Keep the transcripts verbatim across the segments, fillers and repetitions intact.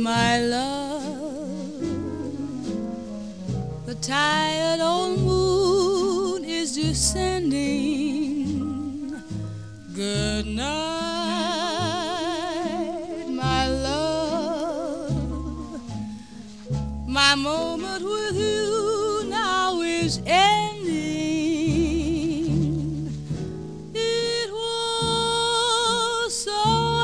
my love. The tired old moon is descending. Good night, my love. My moment with you now is ending. It was so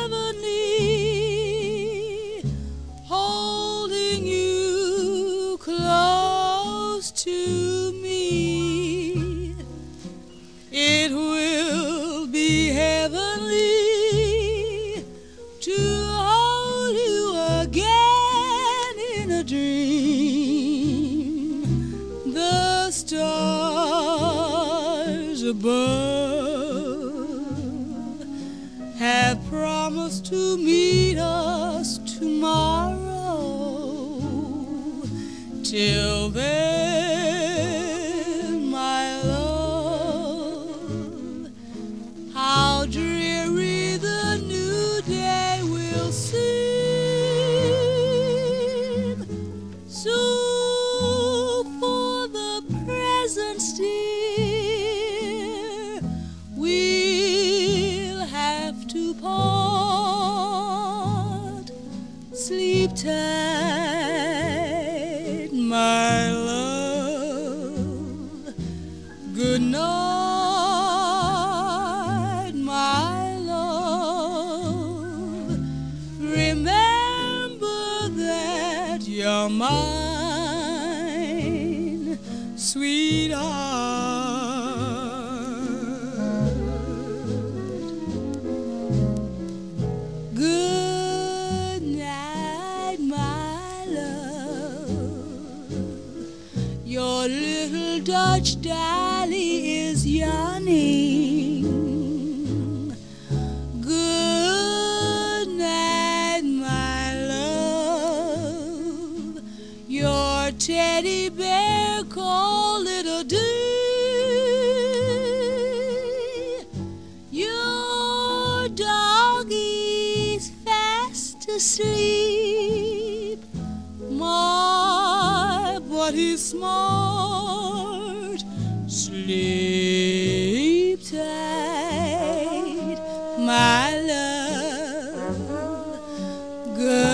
heavenly, holding you close to me. It will be heavenly to hold you again in a dream. The stars above have promised to meet us tomorrow. Till then, my love, how dreary the new day will seem. So for the present, dear, we'll have to part. Sleep tight, my love. Good night, my love. Remember that you're mine, sweetheart. Good night, my love. Your little Dutch dolly is yawning. Good night, my love. Your teddy bear called Little D. Your doggy's fast asleep. My, but he's smart. Sleep tight, my love. Good